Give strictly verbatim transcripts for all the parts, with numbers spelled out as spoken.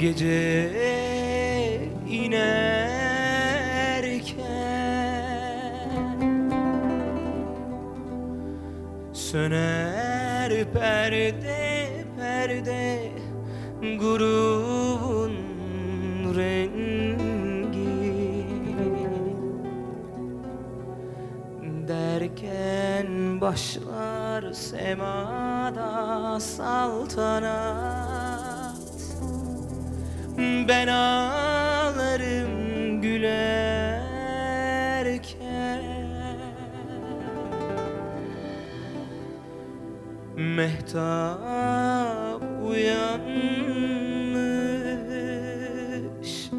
Gece inerken söner perde perde grubun rengi, derken başlar semada saltanat. Ben ağlarım gülerken, mehtap uyanmış,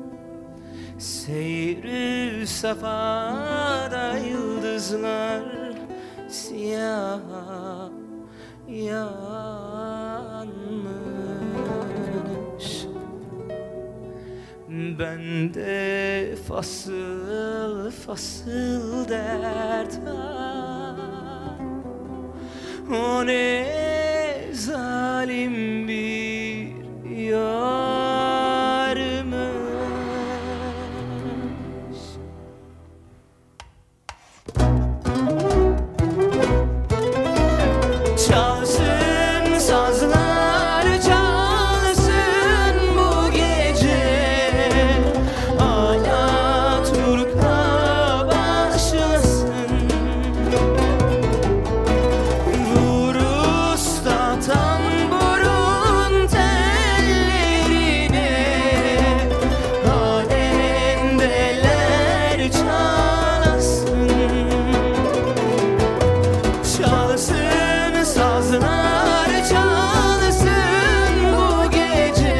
seyri safada yıldızlar siyah yanmış. Bende fasıl fasıl dert var. O ne zalim bir yarmış. Çalsın sazlar, çalsın bu gece, Alaturka başlasın. Vur usta tamburun tellerine, alemdeler çalasın. Çalsın sazlar, çalsın bu gece,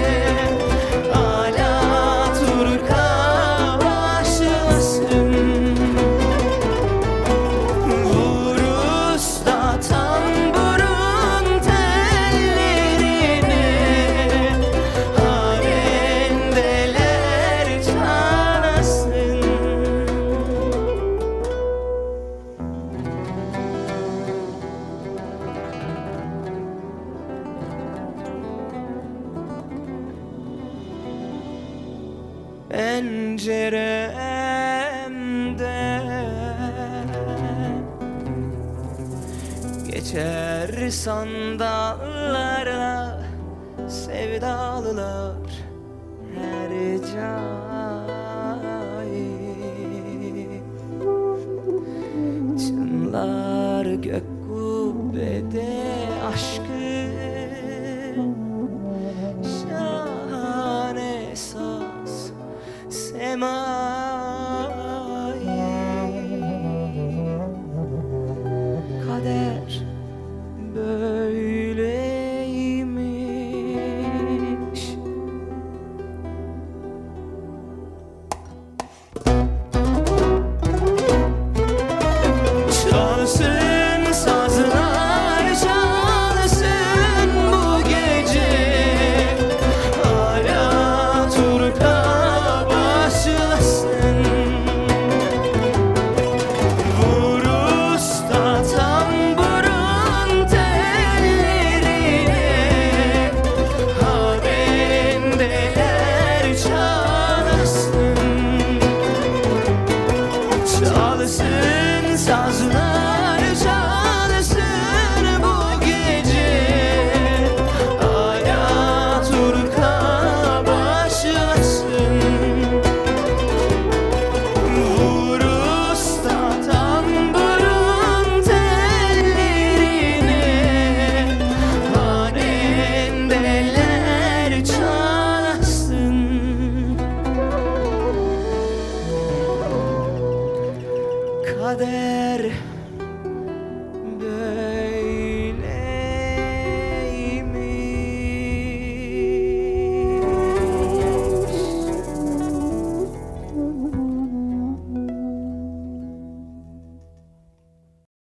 Alaturka başlasın. Vur usta tamburun tellerine, alemdeler çalasın. Penceremden geçer sandallarla sevdalılar her cahil. Çınlar gök